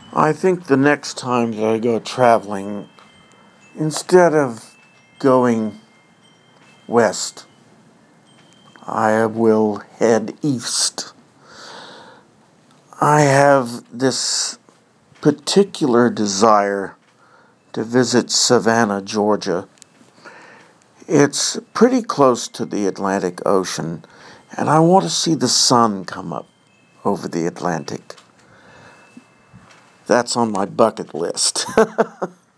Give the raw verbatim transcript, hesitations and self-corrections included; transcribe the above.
I think the next time that I go traveling, instead of going west, I will head east. I have this particular desire to visit Savannah, Georgia. It's pretty close to the Atlantic Ocean, and I want to see the sun come up over the Atlantic. That's on my bucket list.